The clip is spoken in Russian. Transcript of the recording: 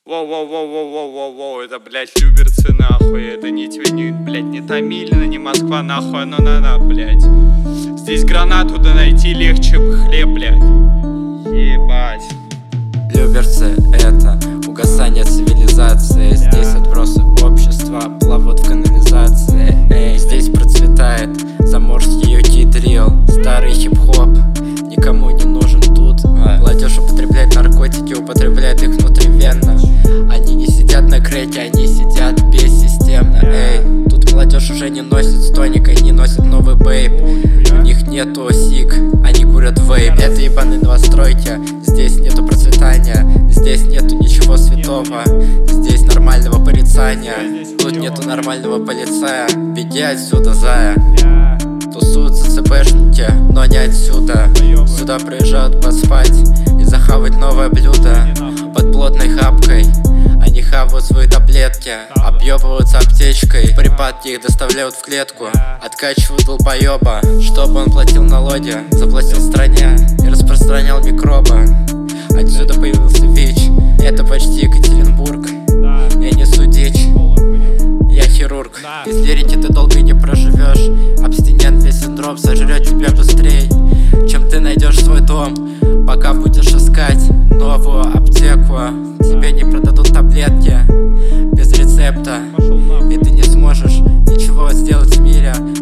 Воу-воу-воу-воу-воу-воу-воу, это, блядь, люберцы, нахуй. Это не тебе, не, блядь, не Томилино, не Москва, нахуй, оно надо, блядь. Здесь гранату да найти легче бы хлеб, блядь. Ебать. Люберцы — это угасание цивилизации. Здесь отбросы общества плавают в канализации. Эй, здесь процветает заморский юти-дрил, старый хип-хоп никому не нужен тут. Молодежь употребляет наркотики, употребляет их внутривенно. Они не сидят на крэке, они сидят бессистемно. Эй, тут молодежь уже не носит с тоникой, не носит новый бейп. У них нету сик, они курят вейп. Это ебаные новостройки, здесь нету процветания. Здесь нету ничего святого, здесь нормального порицания. Тут нету нормального полицая, беги отсюда, зая. Тусуются ЦБшники, но не отсюда. Сюда приезжают поспать и захавать новое блюдо. Под плотной хапкой они хавают свои таблетки, объебываются аптечкой. Припадки их доставляют в клетку, откачивают долбоеба, чтобы он платил налоги, заплатил стране и распространял микробы. Отсюда появился ВИЧ, это почти Екатеринбург. Я несу дичь, я хирург. Без лирики ты долго не проживешь. Абстинентный синдром сожрет тебя быстрее, чем ты найдешь свой дом. Пока будешь искать новую аптеку, тебе не продадут таблетки без рецепта, и ты не сможешь ничего сделать в мире.